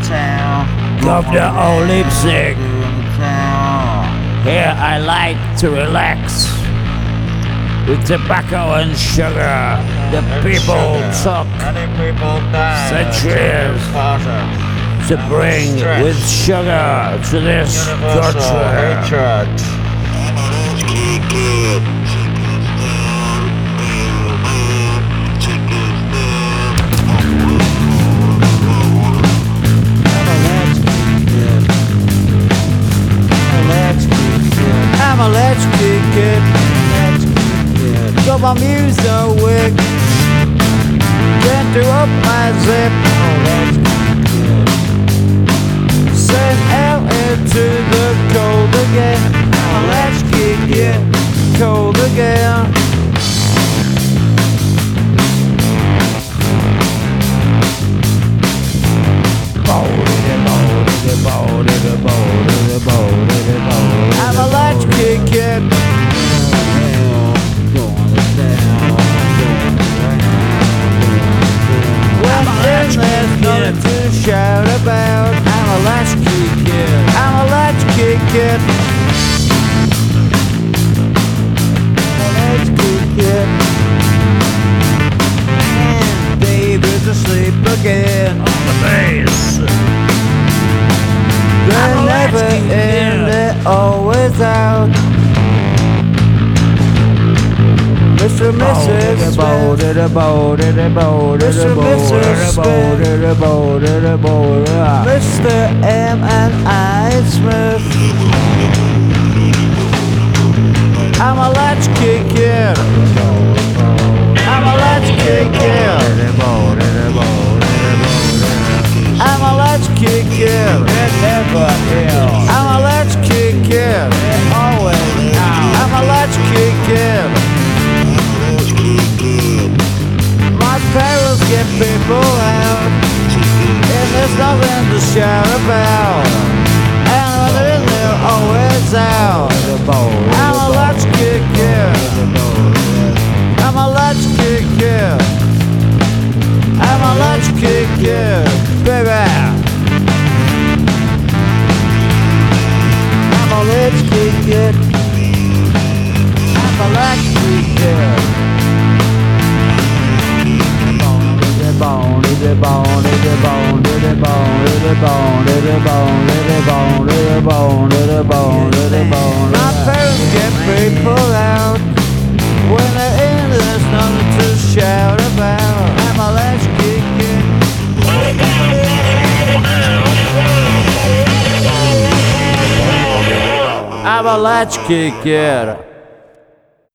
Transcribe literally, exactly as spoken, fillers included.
Governor of Leipzig. Here I like to relax with tobacco and sugar. The people took centuries to bring with sugar to this country. I'm a latchkey kid. Got my music. Can't do up my zip. Send out into the cold again. I'm a latchkey kid. Cold again. I'm a latchkey kid. When there's nothing to shout about, I'm a latchkey kid. I'm a latchkey kid. I'm a latchkey kid. And baby's asleep again. On the bass. They're never in, they're always out. Mister and Missus Smith. Mister and Missus Smith. Mister M and I Smith. I'm a latchkey kid. I'm a latchkey kid. I'm a latchkey kid. Never ill. I'm a latchkey kid. Always now. I'm a latchkey kid. My parents get people out, and there's nothing to shout about. And when they're in, they're always out. I'm a latchkey kid. I'm a latchkey kid. I'm a latchkey kid, baby. I'm a latchkey kid. I'm a latchkey kid. My parents get people out. When they're in, there's nothing to shout about. I'm a latchkey kid. I'm a latchkey kid.